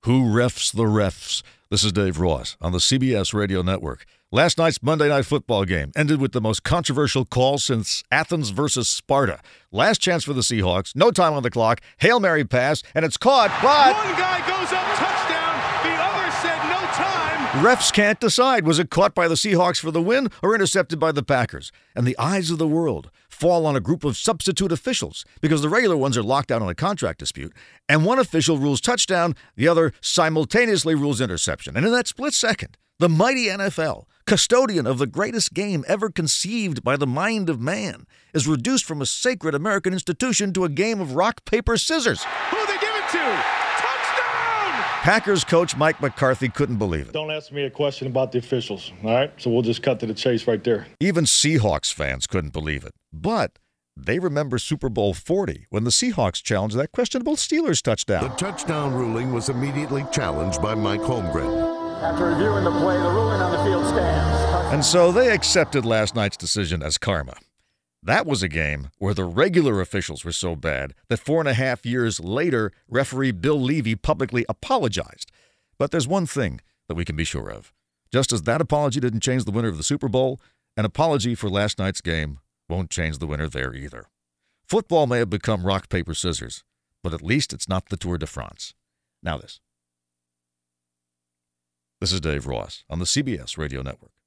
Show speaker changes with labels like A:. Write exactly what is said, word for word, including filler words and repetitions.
A: Who refs the refs? This is Dave Ross on the C B S Radio Network. Last night's Monday Night Football game ended with the most controversial call since Athens versus Sparta. Last chance for the Seahawks, no time on the clock, Hail Mary pass, and it's caught, but...
B: One guy goes up, touchdown, the other said no time.
A: Refs can't decide. Was it caught by the Seahawks for the win or intercepted by the Packers? And the eyes of the world fall on a group of substitute officials because the regular ones are locked out on a contract dispute, and one official rules touchdown, the other simultaneously rules interception. And in that split second, the mighty N F L, custodian of the greatest game ever conceived by the mind of man, is reduced from a sacred American institution to a game of rock, paper, scissors.
B: Who they give it to? Touchdown!
A: Packers coach Mike McCarthy couldn't believe it.
C: Don't ask me a question about the officials, all right? So we'll just cut to the chase right there.
A: Even Seahawks fans couldn't believe it. But they remember Super Bowl forty when the Seahawks challenged that questionable Steelers touchdown.
D: The touchdown ruling was immediately challenged by Mike Holmgren.
E: After reviewing the play, the ruling on the field stands.
A: And so they accepted last night's decision as karma. That was a game where the regular officials were so bad that four and a half years later, referee Bill Levy publicly apologized. But there's one thing that we can be sure of. Just as that apology didn't change the winner of the Super Bowl, an apology for last night's game won't change the winner there either. Football may have become rock, paper, scissors, but at least it's not the Tour de France. Now this. This is Dave Ross on the C B S Radio Network.